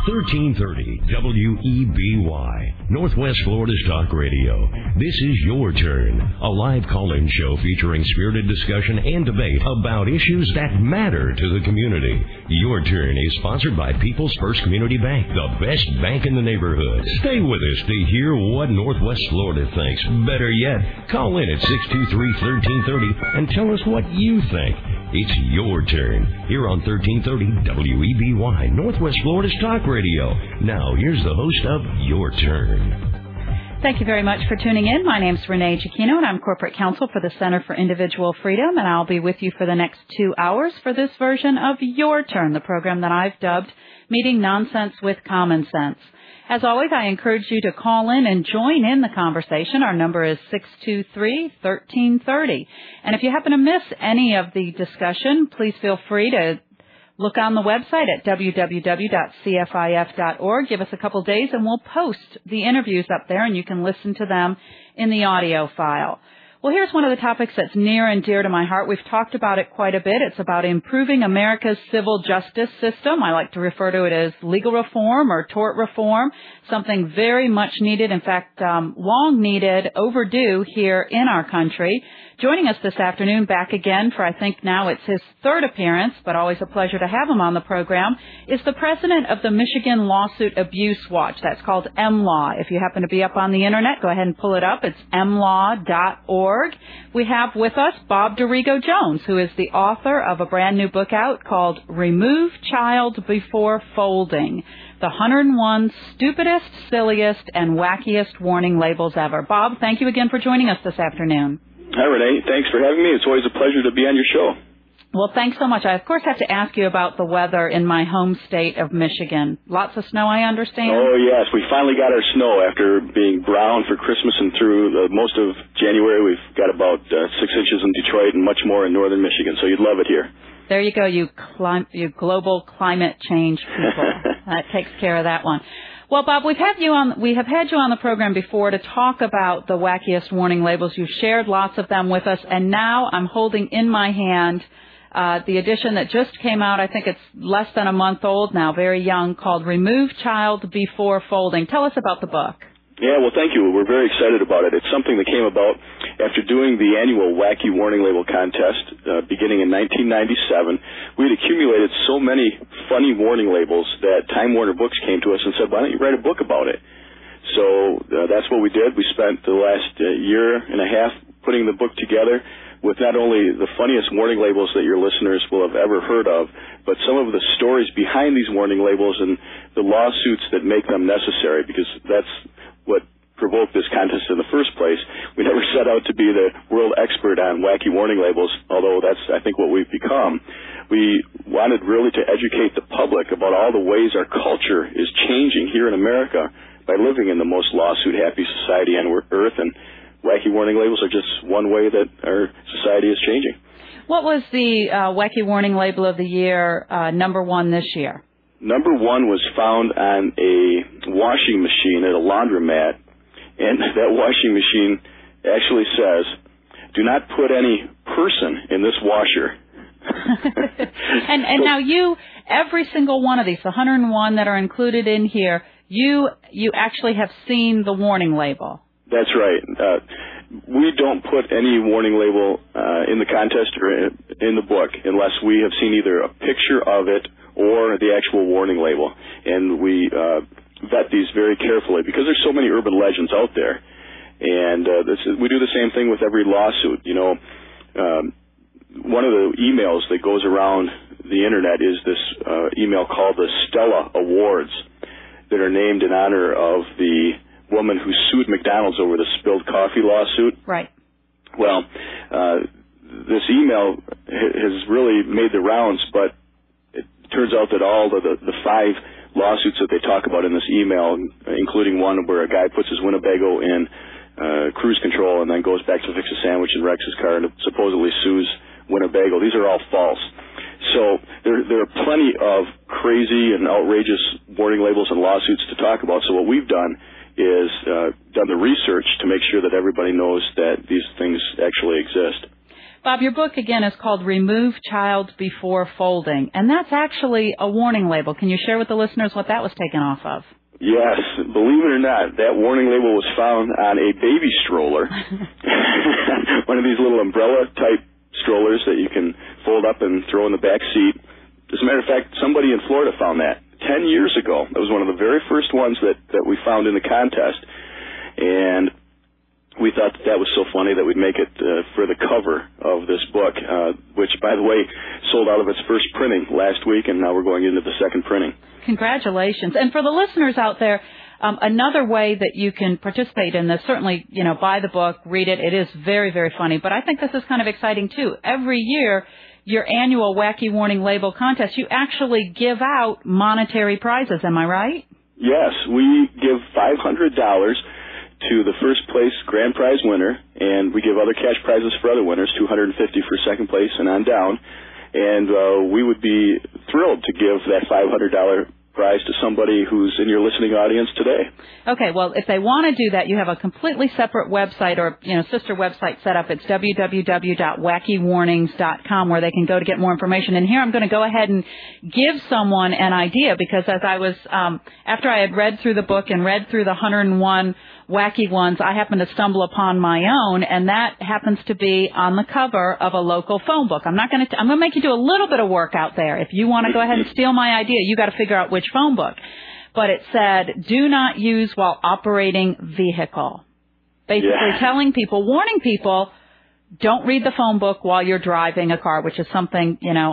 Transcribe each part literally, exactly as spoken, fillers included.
thirteen thirty W E B Y, Northwest Florida's Talk Radio. This is Your Turn, a live call-in show featuring spirited discussion and debate about issues that matter to the community. Your Turn is sponsored by People's First Community Bank, the best bank in the neighborhood. Stay with us to hear what Northwest Florida thinks. Better yet, call in at six two three, one three three zero and tell us what you think. It's Your Turn here on thirteen thirty W E B Y, Northwest Florida's Talk Radio. Now, here's the host of Your Turn. Thank you very much for tuning in. My name's Renee Giacchino, and I'm Corporate Counsel for the Center for Individual Freedom, and I'll be with you for the next two hours for this version of Your Turn, the program that I've dubbed Meeting Nonsense with Common Sense. As always, I encourage you to call in and join in the conversation. Our number is six two three, one three three zero. And if you happen to miss any of the discussion, please feel free to look on the website at w w w dot c f i f dot org. Give us a couple days and we'll post the interviews up there and you can listen to them in the audio file. Well, here's one of the topics that's near and dear to my heart. We've talked about it quite a bit. It's about improving America's civil justice system. I like to refer to it as legal reform or tort reform, something very much needed, in fact, um, long needed, overdue here in our country. Joining us this afternoon, back again for I think now it's his third appearance, but always a pleasure to have him on the program, is the president of the Michigan Lawsuit Abuse Watch. That's called M L A W. If you happen to be up on the internet, go ahead and pull it up. It's m law dot org. We have with us Bob Dorigo Jones, who is the author of a brand new book out called Remove Child Before Folding, the one hundred one stupidest, silliest, and wackiest warning labels ever. Bob, thank you again for joining us this afternoon. Hi, Renee. Thanks for having me. It's always a pleasure to be on your show. Well, thanks so much. I, of course, have to ask you about the weather in my home state of Michigan. Lots of snow, I understand? Oh, yes. We finally got our snow after being brown for Christmas and through the, most of January. We've got about uh, six inches in Detroit and much more in northern Michigan, so you'd love it here. There you go, you, clim- you global climate change people. That takes care of that one. Well, Bob, we've had you on, we have had you on the program before to talk about the wackiest warning labels. You've shared lots of them with us, and now I'm holding in my hand uh, the edition that just came out. I think it's less than a month old now, very young, called Remove Child Before Folding. Tell us about the book. Yeah, well, thank you. We're very excited about it. It's something that came about after doing the annual Wacky Warning Label Contest uh, beginning in nineteen ninety-seven. We had accumulated so many funny warning labels that Time Warner Books came to us and said, why don't you write a book about it? So uh, that's what we did. We spent the last uh, year and a half putting the book together with not only the funniest warning labels that your listeners will have ever heard of, but some of the stories behind these warning labels and the lawsuits that make them necessary, because that's what provoked this contest in the first place. We never set out to be the world expert on wacky warning labels, although that's, I think, what we've become. We wanted really to educate the public about all the ways our culture is changing here in America by living in the most lawsuit-happy society on earth, and wacky warning labels are just one way that our society is changing. What was the uh, wacky warning label of the year, uh, number one this year? Number one was found on a washing machine at a laundromat, and that washing machine actually says, do not put any person in this washer. and and so, now you, every single one of these, the one hundred one that are included in here, you you actually have seen the warning label. That's right. Uh, we don't put any warning label uh, in the contest or in the book unless we have seen either a picture of it or the actual warning label. And we uh, vet these very carefully because there's so many urban legends out there. And uh, this is, we do the same thing with every lawsuit. You know, um, one of the emails that goes around the Internet is this uh, email called the Stella Awards that are named in honor of the woman who sued McDonald's over the spilled coffee lawsuit. Right. Well, uh, this email ha- has really made the rounds, but it turns out that all of the, the five lawsuits that they talk about in this email, including one where a guy puts his Winnebago in uh, cruise control and then goes back to fix a sandwich and wrecks his car and supposedly sues Winnebago, these are all false. So there, there are plenty of crazy and outrageous warning labels and lawsuits to talk about. So what we've done is uh, done the research to make sure that everybody knows that these things actually exist. Bob, your book, again, is called Remove Child Before Folding, and that's actually a warning label. Can you share with the listeners what that was taken off of? Yes, believe it or not, that warning label was found on a baby stroller, one of these little umbrella-type strollers that you can fold up and throw in the back seat. As a matter of fact, somebody in Florida found that ten years ago. That was one of the very first ones that, that we found in the contest, and we thought that, that was so funny that we'd make it uh, for the cover of this book, uh, which, by the way, sold out of its first printing last week, and now we're going into the second printing. Congratulations. And for the listeners out there, um, another way that you can participate in this, certainly, you know, buy the book, read it. It is very, very funny. But I think this is kind of exciting, too. Every year, your annual Wacky Warning Label contest, you actually give out monetary prizes. Am I right? Yes. We give five hundred dollars to the first place grand prize winner, and we give other cash prizes for other winners, two hundred fifty dollars for second place and on down. And uh, we would be thrilled to give that five hundred dollars prize to somebody who's in your listening audience today. Okay, well, if they want to do that, you have a completely separate website or, you know, sister website set up. It's w w w dot wacky warnings dot com where they can go to get more information. And here I'm going to go ahead and give someone an idea because as I was, um, after I had read through the book and read through the one hundred one wacky ones, I happened to stumble upon my own, and that happens to be on the cover of a local phone book. I'm not going to, I'm going to make you do a little bit of work out there. If you want to go ahead and steal my idea, you got to figure out which phone book. But it said, do not use while operating vehicle. Basically yeah. telling people, warning people, don't read the phone book while you're driving a car, which is something, you know,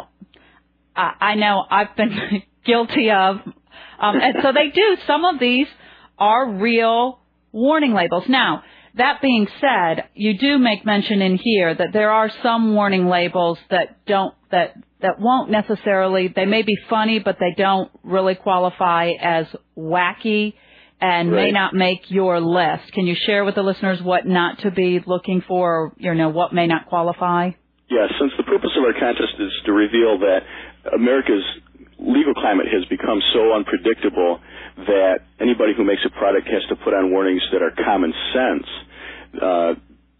I, I know I've been guilty of. Um, and so they do. Some of these are real warning labels. Now, that being said, you do make mention in here that there are some warning labels that don't, that, that won't necessarily, they may be funny, but they don't really qualify as wacky and right. may not make your list. Can you share with the listeners what not to be looking for, or, you know, what may not qualify? Yes, since the purpose of our contest is to reveal that America's legal climate has become so unpredictable that anybody who makes a product has to put on warnings that are common sense. Uh,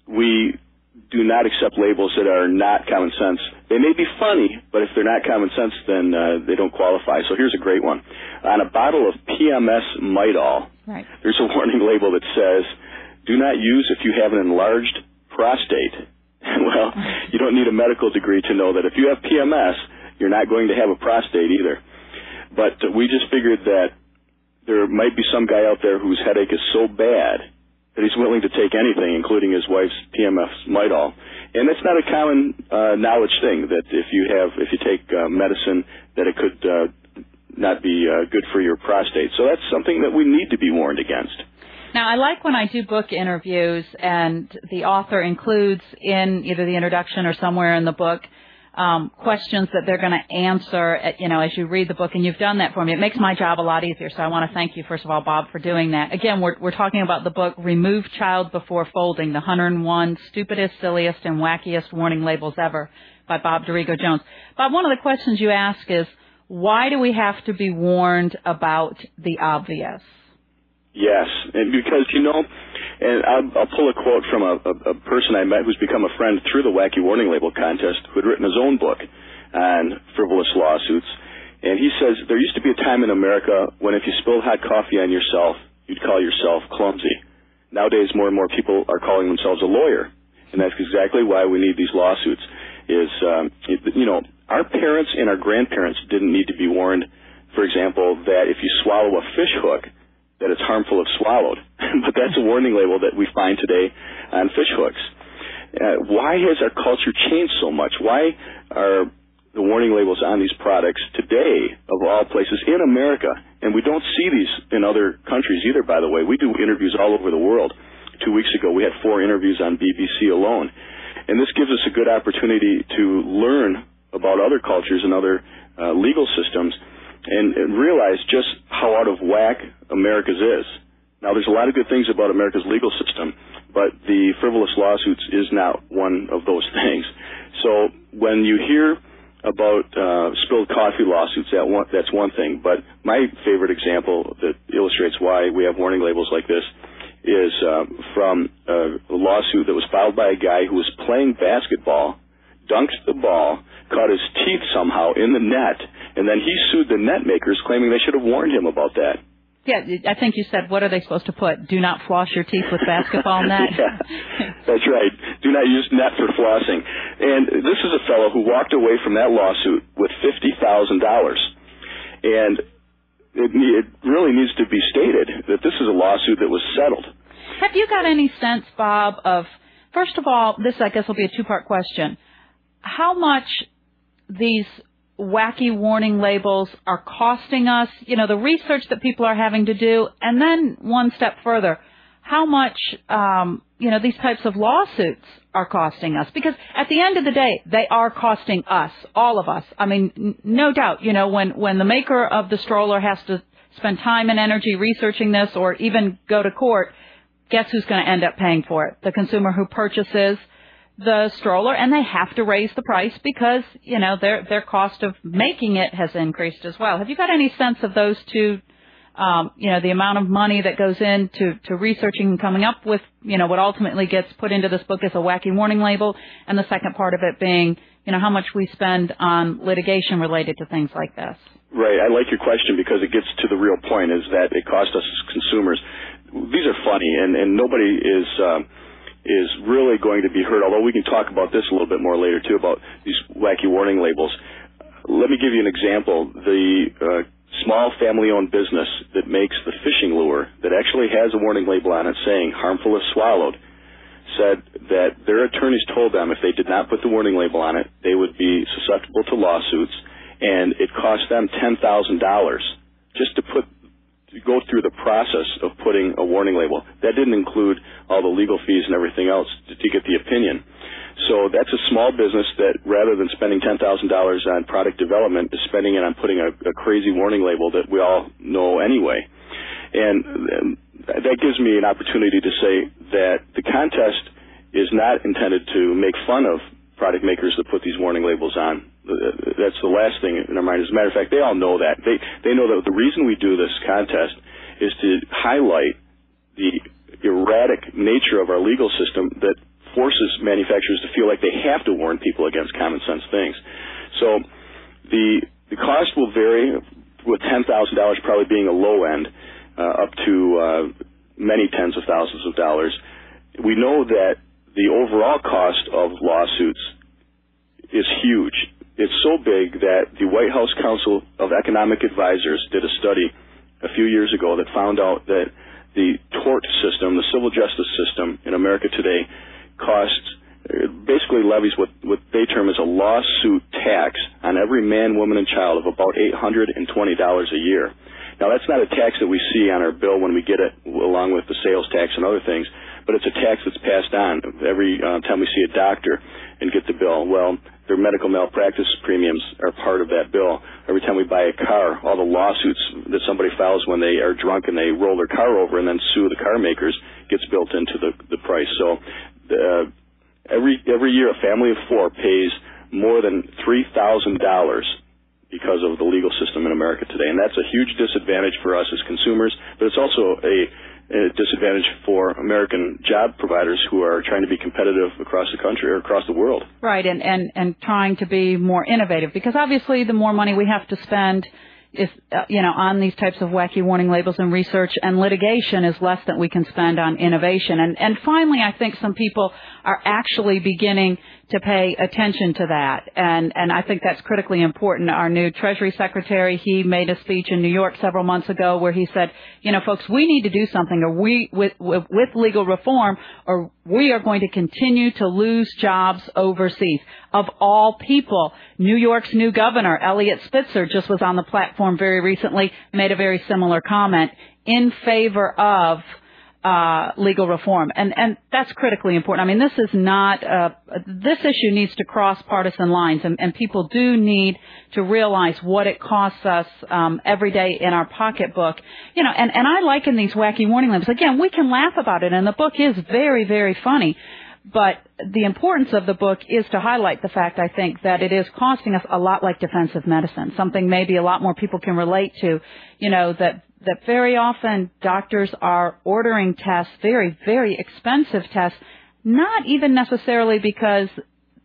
we do not accept labels that are not common sense. They may be funny, but if they're not common sense, then uh, they don't qualify. So here's a great one. On a bottle of P M S Midol, right. there's a warning label that says, do not use if you have an enlarged prostate. Well, you don't need a medical degree to know that if you have P M S, you're not going to have a prostate either. But uh, we just figured that there might be some guy out there whose headache is so bad that he's willing to take anything, including his wife's P M S Midol. And that's not a common uh, knowledge thing, that if you have, if you take uh, medicine, that it could uh, not be uh, good for your prostate. So that's something that we need to be warned against. Now, I like when I do book interviews and the author includes in either the introduction or somewhere in the book Um, questions that they're going to answer, at, you know, as you read the book, and you've done that for me. It makes my job a lot easier, so I want to thank you, first of all, Bob, for doing that. Again, we're, we're talking about the book, Remove Child Before Folding, the one hundred one Stupidest, Silliest, and Wackiest Warning Labels Ever by Bob Dorigo Jones. Bob, one of the questions you ask is, why do we have to be warned about the obvious? Yes, and because, you know, and I'll, I'll pull a quote from a, a, a person I met who's become a friend through the Wacky Warning Label contest, who had written his own book on frivolous lawsuits. And he says, there used to be a time in America when if you spilled hot coffee on yourself, you'd call yourself clumsy. Nowadays, more and more people are calling themselves a lawyer. And that's exactly why we need these lawsuits, is, um, you know, our parents and our grandparents didn't need to be warned, for example, that if you swallow a fish hook, that it's harmful if swallowed. But that's a warning label that we find today on fish hooks. Uh, why has our culture changed so much? Why are the warning labels on these products today, of all places, in America? And we don't see these in other countries either, by the way. We do interviews all over the world. Two weeks ago, we had four interviews on B B C alone. And this gives us a good opportunity to learn about other cultures and other uh, legal systems and, and realize just how out of whack America's is. Now, there's a lot of good things about America's legal system, but the frivolous lawsuits is not one of those things. So when you hear about uh, spilled coffee lawsuits, that one, that's one thing. But my favorite example that illustrates why we have warning labels like this is uh, from a lawsuit that was filed by a guy who was playing basketball dunked the ball, caught his teeth somehow in the net, and then he sued the net makers, claiming they should have warned him about that. Yeah, I think you said, what are they supposed to put? Do not floss your teeth with basketball net? Yeah, that's right. Do not use net for flossing. And this is a fellow who walked away from that lawsuit with fifty thousand dollars. And it, it really needs to be stated that this is a lawsuit that was settled. Have you got any sense, Bob, of, first of all, this I guess will be a two-part question, how much these wacky warning labels are costing us, you know, the research that people are having to do, and then one step further, how much, um, you know, these types of lawsuits are costing us? Because at the end of the day, they are costing us, all of us. I mean, n- no doubt, you know, when, when the maker of the stroller has to spend time and energy researching this or even go to court, guess who's going to end up paying for it? The consumer who purchases the stroller, and they have to raise the price because, you know, their their cost of making it has increased as well. Have you got any sense of those two, um, you know, the amount of money that goes into to researching and coming up with, you know, what ultimately gets put into this book as a wacky warning label, and the second part of it being, you know, how much we spend on litigation related to things like this? Right. I like your question because it gets to the real point, is that it costs us as consumers. These are funny, and, and nobody is... Um, is really going to be hurt, although we can talk about this a little bit more later, too, about these wacky warning labels. Let me give you an example. The uh, small family-owned business that makes the fishing lure that actually has a warning label on it saying, harmful if swallowed, said that their attorneys told them if they did not put the warning label on it, they would be susceptible to lawsuits, and it cost them ten thousand dollars just to put to go through the process of putting a warning label. That didn't include all the legal fees and everything else to, to get the opinion. So that's a small business that, rather than spending ten thousand dollars on product development, is spending it on putting a, a crazy warning label that we all know anyway. And, and that gives me an opportunity to say that the contest is not intended to make fun of product makers that put these warning labels on. That's the last thing in our mind. As a matter of fact, they all know that. They they know that the reason we do this contest is to highlight the erratic nature of our legal system that forces manufacturers to feel like they have to warn people against common sense things. So the the cost will vary, with ten thousand dollars probably being a low end, uh, up to uh, many tens of thousands of dollars. We know that the overall cost of lawsuits is huge. It's so big that the White House Council of Economic Advisors did a study a few years ago that found out that the tort system, the civil justice system in America today, costs, basically levies what, what they term as a lawsuit tax on every man, woman, and child of about eight hundred twenty dollars a year. Now, that's not a tax that we see on our bill when we get it, along with the sales tax and other things, but it's a tax that's passed on every uh, time we see a doctor and get the bill. Well, their medical malpractice premiums are part of that bill. Every time we buy a car, all the lawsuits that somebody files when they are drunk and they roll their car over and then sue the car makers gets built into the, the price. So uh, every every year a family of four pays more than three thousand dollars because of the legal system in America today. And that's a huge disadvantage for us as consumers, but it's also a a disadvantage for American job providers who are trying to be competitive across the country or across the world. Right, and, and, and trying to be more innovative, because obviously the more money we have to spend is, uh, you know, on these types of wacky warning labels and research and litigation is less than we can spend on innovation. And, and finally, I think some people are actually beginning to pay attention to that. And, and I think that's critically important. Our new Treasury Secretary, he made a speech in New York several months ago where he said, you know, folks, we need to do something or we, with, with, with legal reform, or we are going to continue to lose jobs overseas. Of all people, New York's new governor, Eliot Spitzer, just was on the platform very recently, made a very similar comment in favor of Uh, legal reform. And, and that's critically important. I mean, this is not, uh, this issue needs to cross partisan lines, and, and people do need to realize what it costs us, um, every day in our pocketbook. You know, and, and I liken these wacky warning labels. Again, we can laugh about it, and the book is very, very funny. But the importance of the book is to highlight the fact, I think, that it is costing us a lot like defensive medicine, something maybe a lot more people can relate to, you know, that that very often doctors are ordering tests, very, very expensive tests, not even necessarily because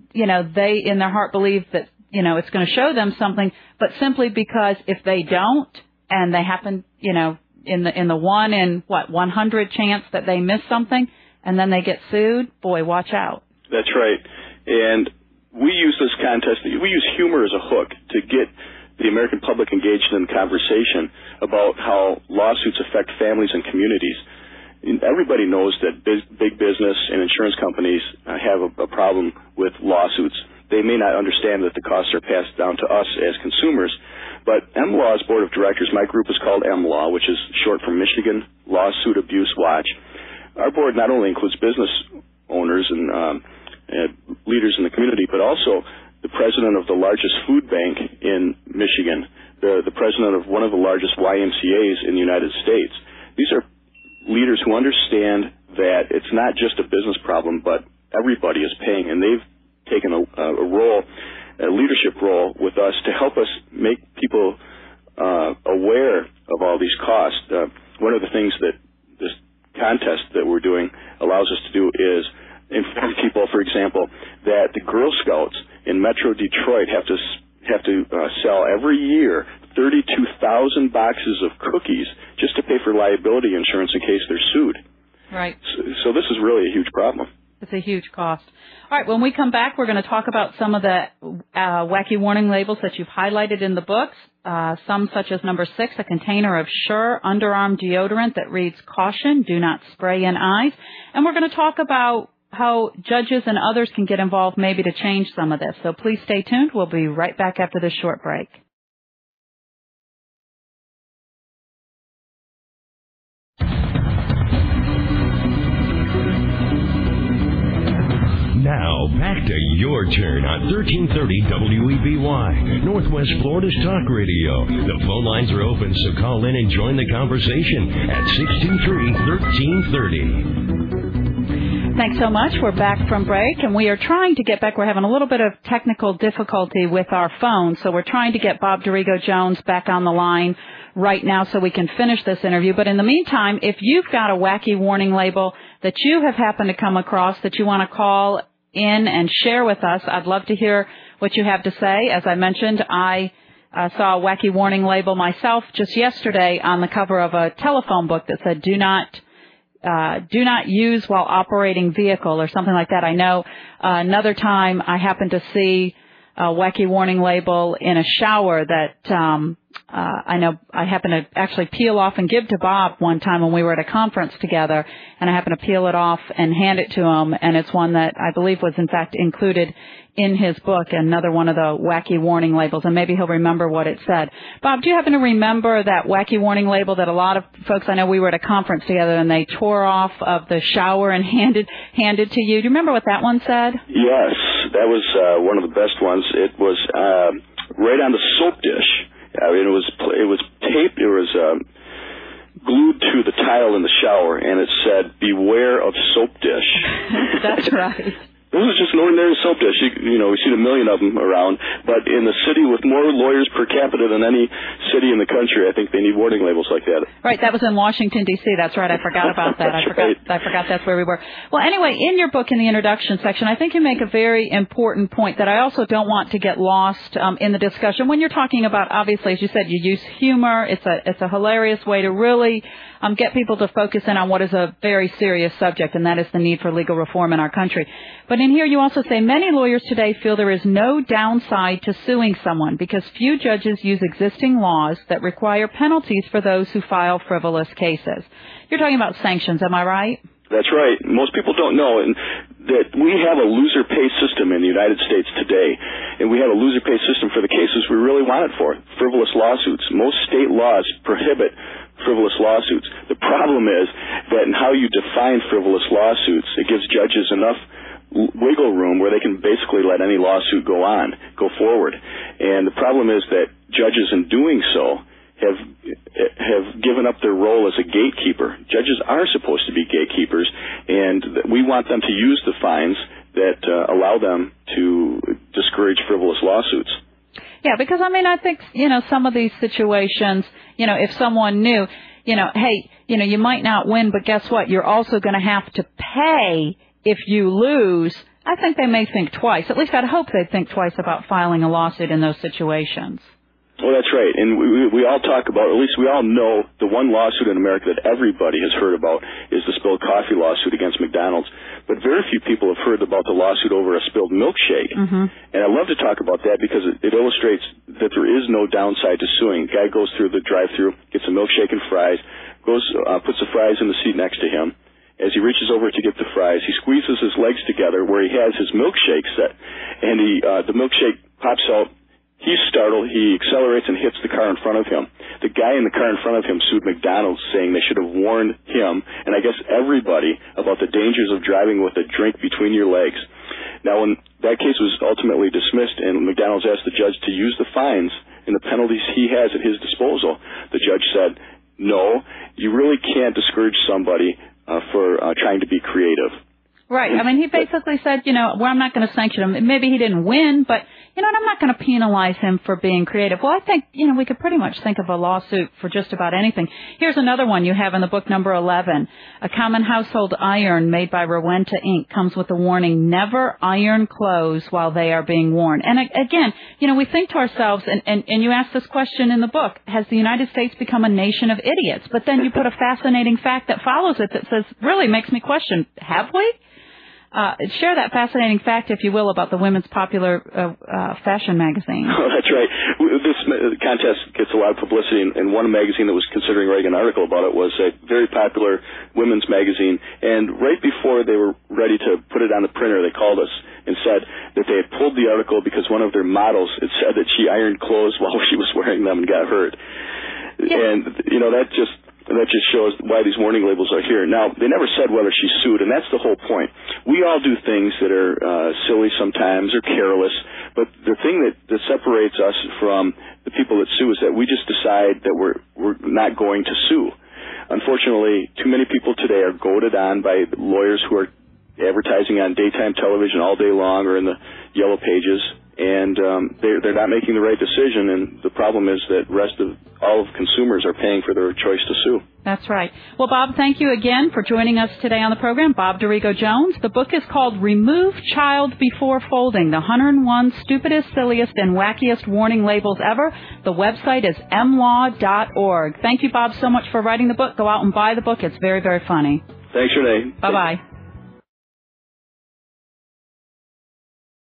you know, they in their heart believe that, you know, it's going to show them something, but simply because if they don't and they happen, you know, in the in the one in, what, one hundred chance that they miss something and then they get sued, boy, watch out. That's right. And we use this contest, we use humor as a hook to get the American public engaged in conversation about how lawsuits affect families and communities. Everybody knows that big, big business and insurance companies uh, have a, a problem with lawsuits. They may not understand that the costs are passed down to us as consumers, but M Law's board of directors, my group is called M Law, which is short for Michigan Lawsuit Abuse Watch. Our board not only includes business owners and um, uh, leaders in the community, but also the president of the largest food bank in Michigan, the, the president of one of the largest Y M C As in the United States. These are leaders who understand that it's not just a business problem, but everybody is paying, and they've taken a, a role, a leadership role with us to help us make people uh, aware of all these costs. Uh, one of the things that this contest that we're doing allows us to do is inform people, for example, that the Girl Scouts in Metro Detroit have to have to uh, sell every year thirty-two thousand boxes of cookies just to pay for liability insurance in case they're sued. Right. So, so this is really a huge problem. It's a huge cost. All right, when we come back, we're going to talk about some of the uh, wacky warning labels that you've highlighted in the books, uh, some such as number six, a container of Sure underarm deodorant that reads, caution, do not spray in eyes. And we're going to talk about how judges and others can get involved maybe to change some of this. So please stay tuned. We'll be right back after this short break. Now, back to your turn on thirteen thirty W E B Y, Northwest Florida's Talk Radio. The phone lines are open, so call in and join the conversation at six two three, one three three zero. Thanks so much. We're back from break, and we are trying to get back. We're having a little bit of technical difficulty with our phone, so we're trying to get Bob Dorigo Jones back on the line right now so we can finish this interview. But in the meantime, if you've got a wacky warning label that you have happened to come across that you want to call in and share with us, I'd love to hear what you have to say. As I mentioned, I uh, saw a wacky warning label myself just yesterday on the cover of a telephone book that said, do not Uh, do not use while operating vehicle or something like that. I know uh, another time I happened to see a wacky warning label in a shower that um, uh, I know I happened to actually peel off and give to Bob one time when we were at a conference together, and I happened to peel it off and hand it to him, and it's one that I believe was in fact included in his book, another one of the wacky warning labels, and maybe he'll remember what it said. Bob, do you happen to remember that wacky warning label that a lot of folks, I know we were at a conference together and they tore off of the shower and handed handed to you? Do you remember what that one said? Yes, that was uh, one of the best ones. It was uh, right on the soap dish. I mean, it was it was taped. It was um, glued to the tile in the shower, and it said, "Beware of soap dish." That's right. This is just an ordinary soap dish. You, you know, we've seen a million of them around, but in the city with more lawyers per capita than any city in the country, I think they need warning labels like that. Right, that was in Washington, D C That's right. I forgot about that. I forgot. Right. I forgot that's where we were. Well, anyway, in your book, in the introduction section, I think you make a very important point that I also don't want to get lost um, in the discussion. When you're talking about, obviously, as you said, you use humor. It's a it's a hilarious way to really um, get people to focus in on what is a very serious subject, and that is the need for legal reform in our country. But in here you also say many lawyers today feel there is no downside to suing someone because few judges use existing laws that require penalties for those who file frivolous cases. You're talking about sanctions, am I right? That's right. Most people don't know and that we have a loser pay system in the United States today, and we have a loser pay system for the cases we really want it for, frivolous lawsuits. Most state laws prohibit frivolous lawsuits. The problem is that in how you define frivolous lawsuits, it gives judges enough wiggle room where they can basically let any lawsuit go on, go forward. And the problem is that judges in doing so have have given up their role as a gatekeeper. Judges are supposed to be gatekeepers, and we want them to use the fines that uh, allow them to discourage frivolous lawsuits. Yeah, because, I mean, I think, you know, some of these situations, you know, if someone knew, you know, hey, you know, you might not win, but guess what? You're also going to have to pay if you lose, I think they may think twice. At least I'd hope they'd think twice about filing a lawsuit in those situations. Well, that's right. And we, we all talk about, or at least we all know, the one lawsuit in America that everybody has heard about is the spilled coffee lawsuit against McDonald's. But very few people have heard about the lawsuit over a spilled milkshake. Mm-hmm. And I love to talk about that because it, it illustrates that there is no downside to suing. Guy goes through the drive-thru, gets a milkshake and fries, goes, uh, puts the fries in the seat next to him. As he reaches over to get the fries, he squeezes his legs together where he has his milkshake set, and he uh, the milkshake pops out. He's startled. He accelerates and hits the car in front of him. The guy in the car in front of him sued McDonald's, saying they should have warned him, and I guess everybody, about the dangers of driving with a drink between your legs. Now, when that case was ultimately dismissed and McDonald's asked the judge to use the fines and the penalties he has at his disposal, the judge said, no, you really can't discourage somebody uh, for uh, trying to be creative. Right. I mean, he basically said, you know, well, I'm not going to sanction him. Maybe he didn't win, but, you know, I'm not going to penalize him for being creative. Well, I think, you know, we could pretty much think of a lawsuit for just about anything. Here's another one you have in the book, number eleven. A common household iron made by Rowenta Incorporated comes with the warning, never iron clothes while they are being worn. And again, you know, we think to ourselves, and, and, and you ask this question in the book, has the United States become a nation of idiots? But then you put a fascinating fact that follows it that says, really makes me question, have we? Uh, share that fascinating fact, if you will, about the women's popular uh, uh, fashion magazine. Oh, that's right. This contest gets a lot of publicity, and one magazine that was considering writing an article about it was a very popular women's magazine. And right before they were ready to put it on the printer, they called us and said that they had pulled the article because one of their models had said that she ironed clothes while she was wearing them and got hurt. Yeah. And, you know, that just... And that just shows why these warning labels are here. Now, they never said whether she sued, and that's the whole point. We all do things that are uh, silly sometimes or careless, but the thing that, that separates us from the people that sue is that we just decide that we're we're not going to sue. Unfortunately, too many people today are goaded on by lawyers who are advertising on daytime television all day long or in the yellow pages, and um, they're, they're not making the right decision, and the problem is that rest of all of consumers are paying for their choice to sue. That's right. Well, Bob, thank you again for joining us today on the program. Bob Dorigo Jones. The book is called Remove Child Before Folding, the one hundred one Stupidest, Silliest, and Wackiest Warning Labels Ever. The website is m law dot org. Thank you, Bob, so much for writing the book. Go out and buy the book. It's very, very funny. Thanks, Renee. Bye-bye.